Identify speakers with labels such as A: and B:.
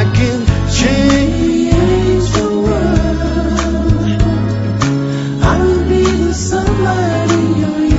A: can change the world. I will be the sunlight in your